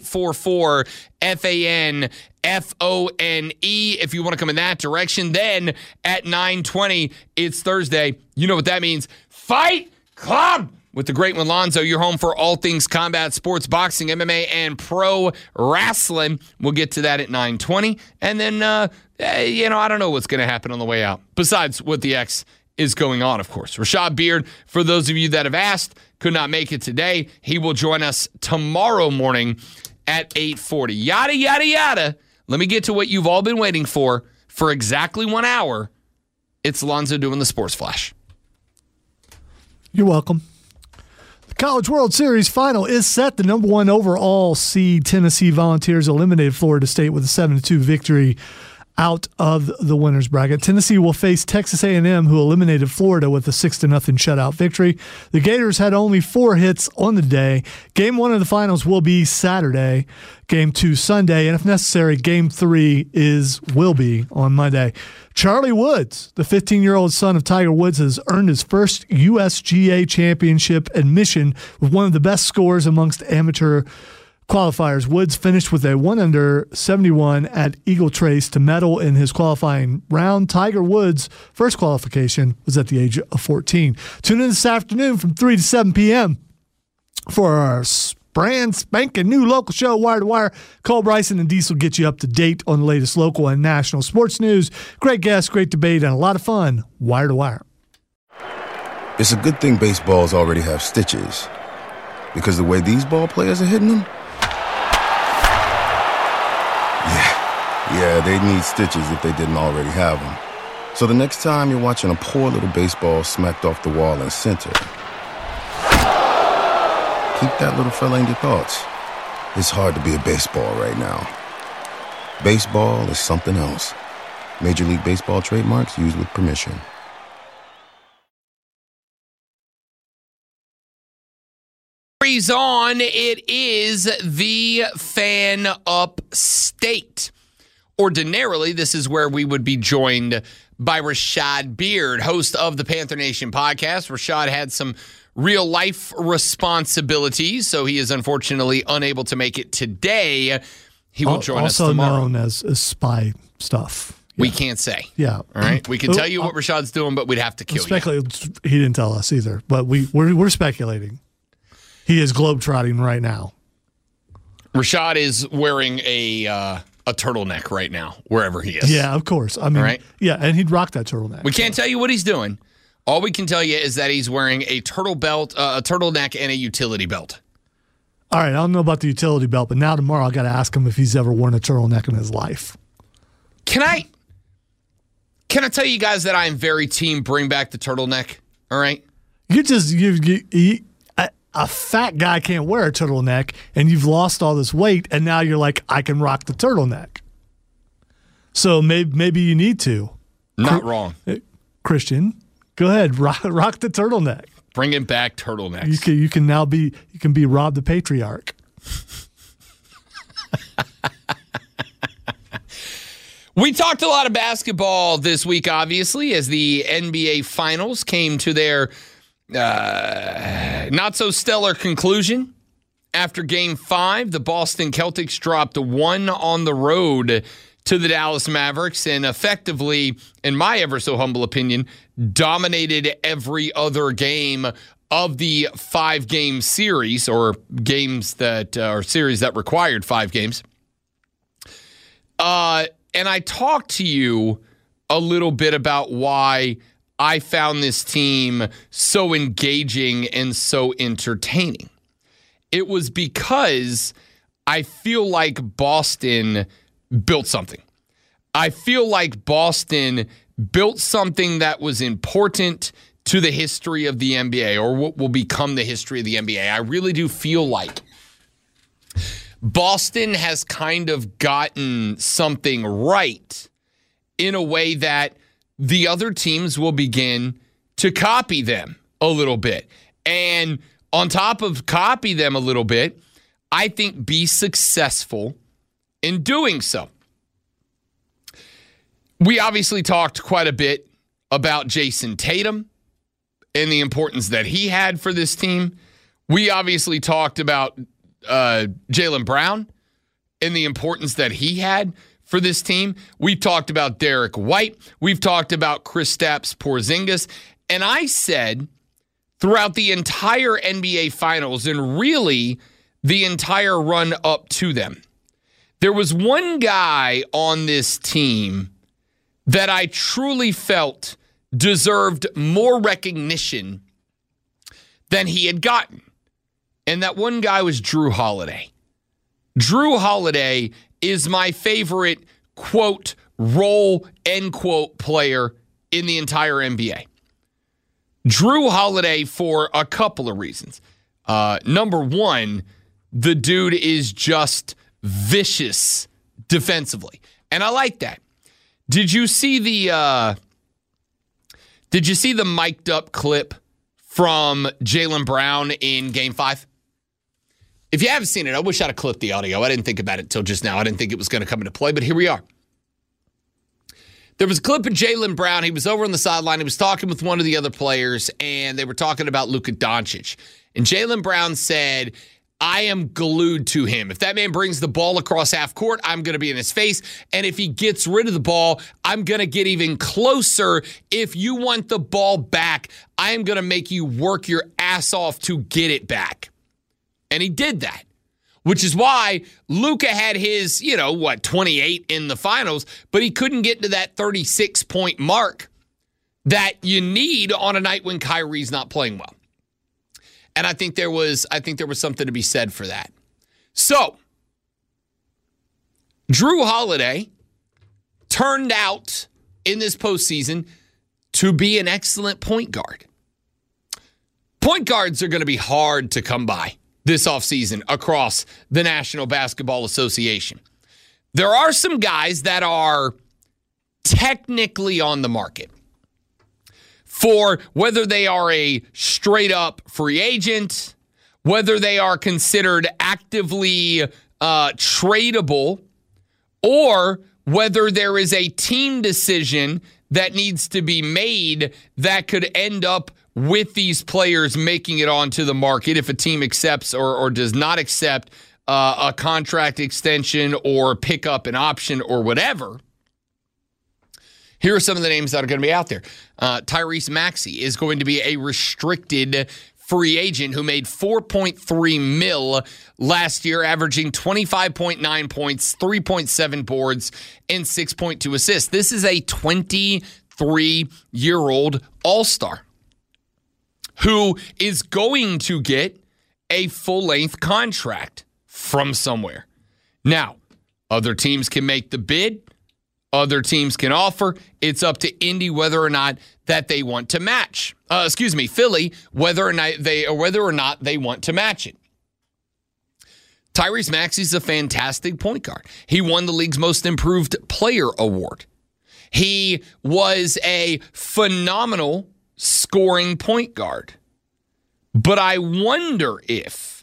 844-FAN-FONE. If you want to come in that direction, then at 9:20, it's Thursday. You know what that means. Fight Club with the great one, Lonzo. You're home for all things combat sports, boxing, MMA, and pro wrestling. We'll get to that at 9:20. And then, I don't know what's going to happen on the way out, besides what the X is going on, of course. Rashad Beard, for those of you that have asked, could not make it today. He will join us tomorrow morning at 8:40. Yada, yada, yada. Let me get to what you've all been waiting for exactly 1 hour. It's Lonzo doing the Sports Flash. You're welcome. The College World Series final is set. The number 1 overall seed Tennessee Volunteers eliminated Florida State with a 7-2 victory out of the winners bracket. Tennessee will face Texas A&M, who eliminated Florida with a 6-0 shutout victory. The Gators had only 4 hits on the day. Game 1 of the finals will be Saturday, Game 2 Sunday, and if necessary, Game 3 will be on Monday. Charlie Woods, the 15-year-old son of Tiger Woods, has earned his first USGA championship admission with one of the best scores amongst amateur qualifiers. Woods finished with a 1 under 71 at Eagle Trace to medal in his qualifying round. Tiger Woods' first qualification was at the age of 14. Tune in this afternoon from 3 to 7 p.m. for our brand spanking new local show, Wire to Wire. Cole Bryson and Diesel get you up to date on the latest local and national sports news. Great guests, great debate, and a lot of fun. Wire to Wire. It's a good thing baseballs already have stitches, because the way these ball players are hitting them, yeah, they'd need stitches if they didn't already have them. So the next time you're watching a poor little baseball smacked off the wall in center, keep that little fella in your thoughts. It's hard to be a baseball right now. Baseball is something else. Major League Baseball trademarks used with permission. On, it is the Fan Upstate. Ordinarily, this is where we would be joined by Rashad Beard, host of the Panther Nation podcast. Rashad had some real-life responsibilities, so he is unfortunately unable to make it today. He will join us tomorrow. Also known as spy stuff. Yeah. We can't say. Yeah. All right? We can tell you what Rashad's doing, but we'd have to kill you. He didn't tell us either, but we're speculating. He is globetrotting right now. Rashad is wearing a turtleneck right now, wherever he is. Yeah, of course. I mean, right? Yeah, and he'd rock that turtleneck. We can't tell you what he's doing. All we can tell you is that he's wearing a turtleneck, and a utility belt. All right, I don't know about the utility belt, but now tomorrow I got to ask him if he's ever worn a turtleneck in his life. Can I tell you guys that I am very team bring back the turtleneck? All right. A fat guy can't wear a turtleneck, and you've lost all this weight, and now you're like, I can rock the turtleneck. So maybe you need to. Not wrong. Christian, go ahead, rock the turtleneck. Bringing back turtlenecks. You can be Rob the Patriarch. We talked a lot of basketball this week, obviously, as the NBA Finals came to their not so stellar conclusion. After Game 5, the Boston Celtics dropped 1 on the road to the Dallas Mavericks and effectively, in my ever so humble opinion, dominated every other game of the 5-game series, or games that or series that required 5 games. And I talked to you a little bit about why I found this team so engaging and so entertaining. It was because I feel like Boston built something. I feel like Boston built something that was important to the history of the NBA, or what will become the history of the NBA. I really do feel like Boston has kind of gotten something right in a way that the other teams will begin to copy them a little bit. And on top of copy them a little bit, I think be successful in doing so. We obviously talked quite a bit about Jason Tatum and the importance that he had for this team. We obviously talked about Jaylen Brown and the importance that he had for this team. We've talked about Derek White. We've talked about Kristaps Porzingis. And I said throughout the entire NBA Finals, and really the entire run up to them, there was one guy on this team that I truly felt deserved more recognition than he had gotten. And that one guy was Jrue Holiday. Jrue Holiday is my favorite, quote, role, end quote, player in the entire NBA. Jrue Holiday for a couple of reasons. Number one, the dude is just vicious defensively. And I like that. Did you see the mic'd up clip from Jaylen Brown in Game 5? If you haven't seen it, I wish I'd have clipped the audio. I didn't think about it until just now. I didn't think it was going to come into play, but here we are. There was a clip of Jaylen Brown. He was over on the sideline. He was talking with one of the other players, and they were talking about Luka Doncic. And Jaylen Brown said, I am glued to him. If that man brings the ball across half court, I'm going to be in his face. And if he gets rid of the ball, I'm going to get even closer. If you want the ball back, I am going to make you work your ass off to get it back. And he did that, which is why Luka had his, 28 in the finals, but he couldn't get to that 36-point mark that you need on a night when Kyrie's not playing well. And I think there was something to be said for that. So, Jrue Holiday turned out in this postseason to be an excellent point guard. Point guards are going to be hard to come by this offseason across the National Basketball Association. There are some guys that are technically on the market for whether they are a straight-up free agent, whether they are considered actively tradable, or whether there is a team decision that needs to be made that could end up with these players making it onto the market if a team accepts or does not accept a contract extension or pick up an option or whatever. Here are some of the names that are going to be out there. Tyrese Maxey is going to be a restricted free agent who made $4.3 million last year, averaging 25.9 points, 3.7 boards, and 6.2 assists. This is a 23-year-old all-star who is going to get a full-length contract from somewhere. Now, other teams can make the bid. Other teams can offer. It's up to Indy whether or not that they want to match. Philly, whether or not they want to match it. Tyrese Maxey's a fantastic point guard. He won the league's most improved player award. He was a phenomenal scoring point guard. But I wonder if,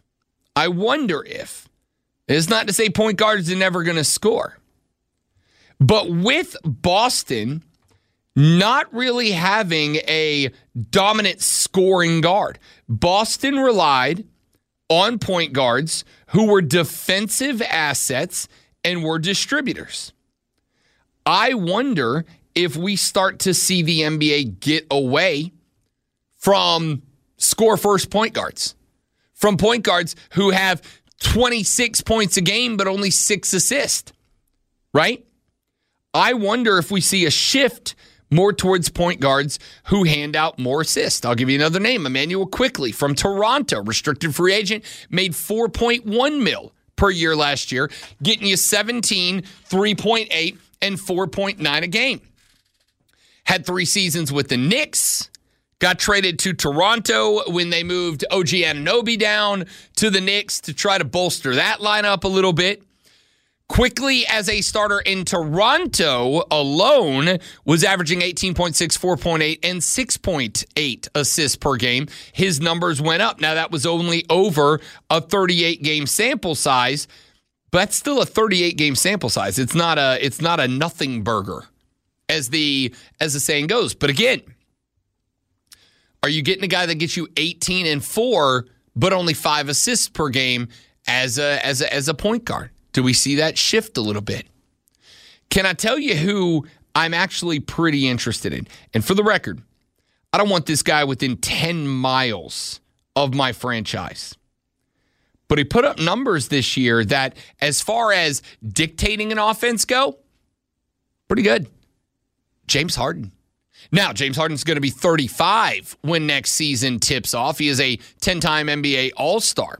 it's not to say point guards are never going to score, but with Boston not really having a dominant scoring guard, Boston relied on point guards who were defensive assets and were distributors. I wonder if we start to see the NBA get away from score-first point guards, from point guards who have 26 points a game but only 6 assists, right? I wonder if we see a shift more towards point guards who hand out more assists. I'll give you another name, Emmanuel Quickley from Toronto, restricted free agent, made $4.1 million per year last year, getting you 17, 3.8, and 4.9 a game. Had 3 seasons with the Knicks, got traded to Toronto when they moved OG Anunoby down to the Knicks to try to bolster that lineup a little bit. Quickley, as a starter in Toronto alone, was averaging 18.6, 4.8, and 6.8 assists per game. His numbers went up. Now, that was only over a 38-game sample size, but that's still a 38-game sample size. It's not a nothing burger, as the saying goes. But again, are you getting a guy that gets you 18 and 4, but only 5 assists per game as a point guard? Do we see that shift a little bit? Can I tell you who I'm actually pretty interested in? And for the record, I don't want this guy within 10 miles of my franchise. But he put up numbers this year that, as far as dictating an offense go, pretty good. James Harden. Now, James Harden's going to be 35 when next season tips off. He is a 10-time NBA All-Star.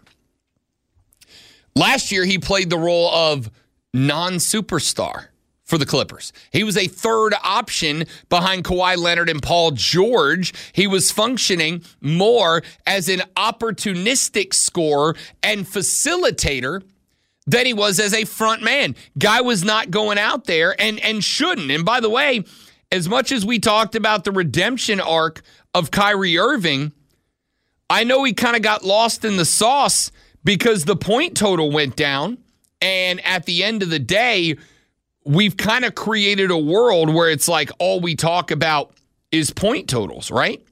Last year, he played the role of non-superstar for the Clippers. He was a third option behind Kawhi Leonard and Paul George. He was functioning more as an opportunistic scorer and facilitator than he was as a front man. Guy was not going out there and shouldn't. And by the way, as much as we talked about the redemption arc of Kyrie Irving, I know he kind of got lost in the sauce because the point total went down. And at the end of the day, we've kind of created a world where it's like all we talk about is point totals, right?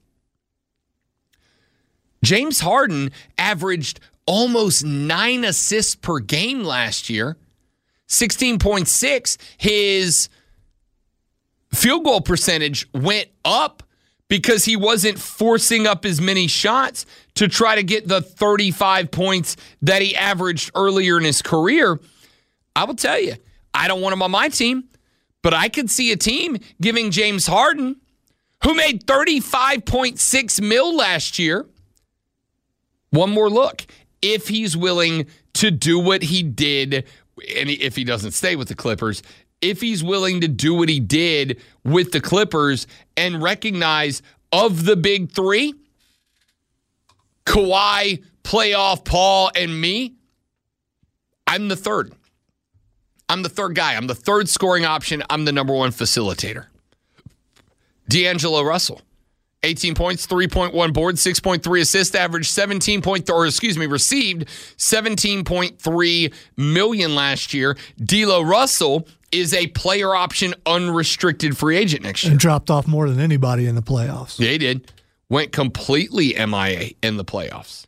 James Harden averaged almost 9 assists per game last year, 16.6. His field goal percentage went up because he wasn't forcing up as many shots to try to get the 35 points that he averaged earlier in his career. I will tell you, I don't want him on my team, but I could see a team giving James Harden, who made $35.6 million last year, one more look. If he's willing to do what he did, and if he doesn't stay with the Clippers, if he's willing to do what he did with the Clippers and recognize of the big three, Kawhi, playoff Paul, and me, I'm the third. I'm the third guy. I'm the third scoring option. I'm the number one facilitator. D'Angelo Russell. 18 points, 3.1 boards, 6.3 assists, received 17.3 million last year. D'Lo Russell is a player option unrestricted free agent next year. And dropped off more than anybody in the playoffs. Yeah, he did. Went completely MIA in the playoffs.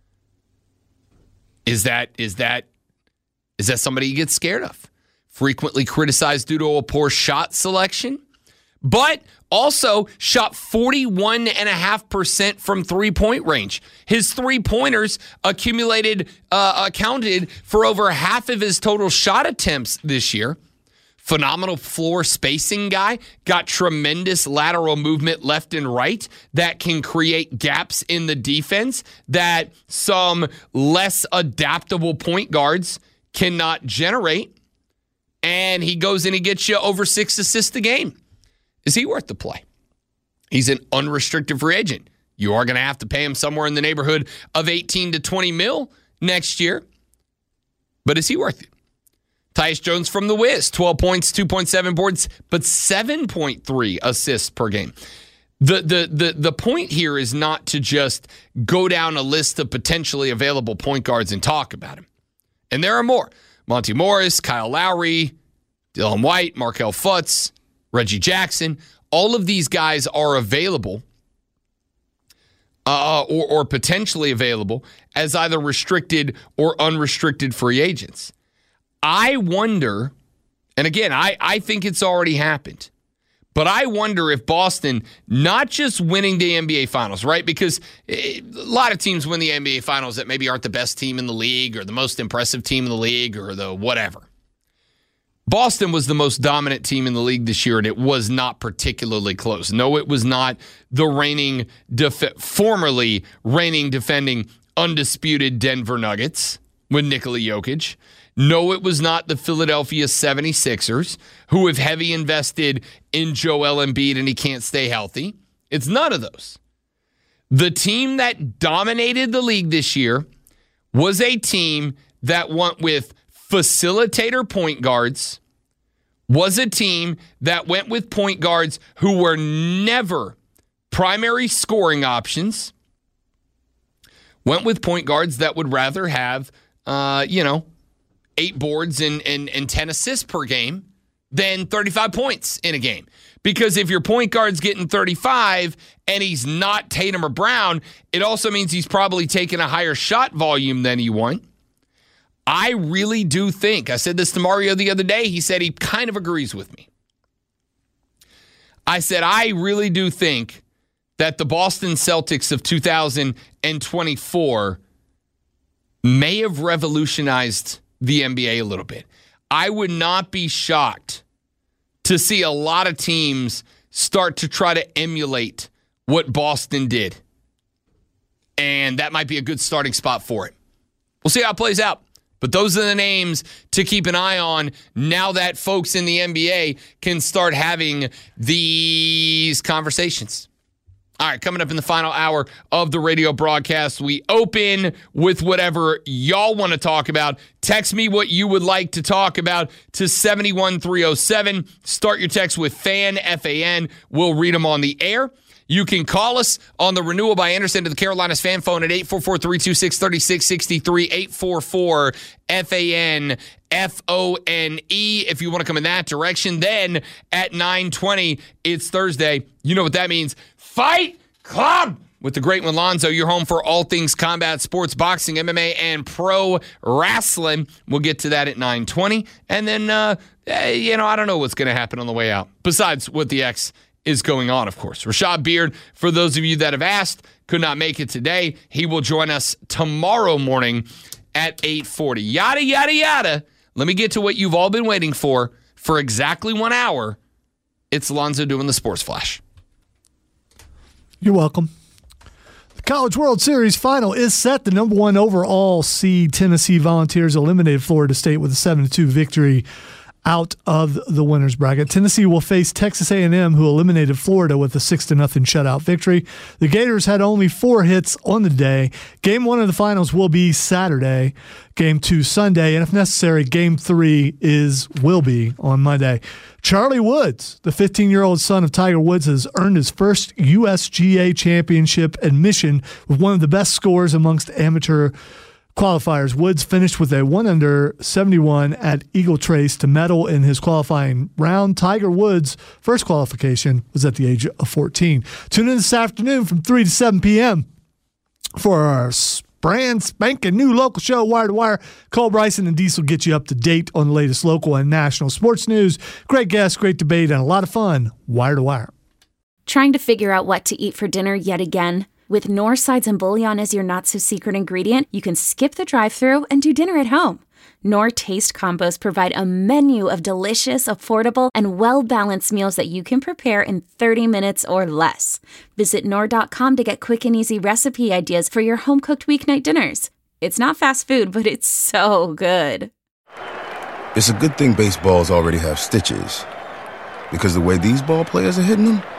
Is that somebody you get scared of? Frequently criticized due to a poor shot selection, but also shot 41.5% from three-point range. His three-pointers accounted for over half of his total shot attempts this year. Phenomenal floor spacing guy. Got tremendous lateral movement left and right that can create gaps in the defense that some less adaptable point guards cannot generate. And he goes and he gets you over 6 assists a game. Is he worth the play? He's an unrestricted free agent. You are going to have to pay him somewhere in the neighborhood of 18 to 20 mil next year. But is he worth it? Tyus Jones from the Wiz, 12 points, 2.7 boards, but 7.3 assists per game. The point here is not to just go down a list of potentially available point guards and talk about him. And there are more. Monty Morris, Kyle Lowry, Dylan White, Markelle Fultz, Reggie Jackson, all of these guys are available or potentially available as either restricted or unrestricted free agents. I wonder, and again, I think it's already happened, but I wonder if Boston, not just winning the NBA Finals, right? Because a lot of teams win the NBA Finals that maybe aren't the best team in the league or the most impressive team in the league or the whatever. Boston was the most dominant team in the league this year, and it was not particularly close. No, it was not the formerly reigning, defending, undisputed Denver Nuggets with Nikola Jokic. No, it was not the Philadelphia 76ers, who have heavy invested in Joel Embiid and he can't stay healthy. It's none of those. The team that dominated the league this year was a team that went with facilitator point guards, was a team that went with point guards who were never primary scoring options, went with point guards that would rather have, 8 boards and 10 assists per game than 35 points in a game. Because if your point guard's getting 35 and he's not Tatum or Brown, it also means he's probably taking a higher shot volume than you want. I really do think, I said this to Mario the other day, he said he kind of agrees with me. I said, I really do think that the Boston Celtics of 2024 may have revolutionized the NBA a little bit. I would not be shocked to see a lot of teams start to try to emulate what Boston did. And that might be a good starting spot for it. We'll see how it plays out. But those are the names to keep an eye on now that folks in the NBA can start having these conversations. All right, coming up in the final hour of the radio broadcast, we open with whatever y'all want to talk about. Text me what you would like to talk about to 71307. Start your text with FAN, F-A-N. We'll read them on the air. You can call us on the Renewal by Anderson to the Carolinas fan phone at 844-326-3663, 844-FAN-FONE if you want to come in that direction. Then at 9:20, it's Thursday. You know what that means. Fight Club with the great one Lonzo, your home for all things combat sports, boxing, MMA, and pro wrestling. We'll get to that at 9:20. And then, I don't know what's going to happen on the way out, besides what the X is going on, of course. Rashad Beard, for those of you that have asked, could not make it today. He will join us tomorrow morning at 8:40. Yada, yada, yada. Let me get to what you've all been waiting for exactly 1 hour. It's Lonzo doing the Sports Flash. You're welcome. The College World Series final is set. The number 1 overall seed Tennessee Volunteers eliminated Florida State with a 7-2 victory out of the winner's bracket. Tennessee will face Texas A&M, who eliminated Florida with a 6-0 shutout victory. The Gators had only 4 hits on the day. Game 1 of the finals will be Saturday. Game 2 Sunday, and if necessary, Game 3 will be on Monday. Charlie Woods, the 15-year-old son of Tiger Woods, has earned his first USGA championship admission with one of the best scores amongst amateur qualifiers. Woods finished with a 1-under-71 at Eagle Trace to medal in his qualifying round. Tiger Woods' first qualification was at the age of 14. Tune in this afternoon from 3 to 7 p.m. for our brand spanking new local show, Wire to Wire. Cole Bryson and Diesel get you up to date on the latest local and national sports news. Great guests, great debate, and a lot of fun. Wire to Wire. Trying to figure out what to eat for dinner yet again? With Knorr sides and bouillon as your not-so-secret ingredient, you can skip the drive-thru and do dinner at home. Knorr Taste Combos provide a menu of delicious, affordable, and well-balanced meals that you can prepare in 30 minutes or less. Visit Knorr.com to get quick and easy recipe ideas for your home-cooked weeknight dinners. It's not fast food, but it's so good. It's a good thing baseballs already have stitches, because the way these ball players are hitting them,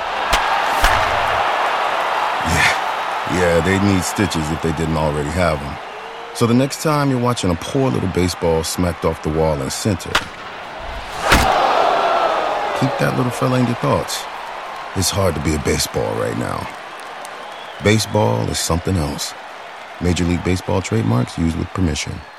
Yeah, they need stitches if they didn't already have them. So the next time you're watching a poor little baseball smacked off the wall in center, keep that little fella in your thoughts. It's hard to be a baseball right now. Baseball is something else. Major League Baseball trademarks used with permission.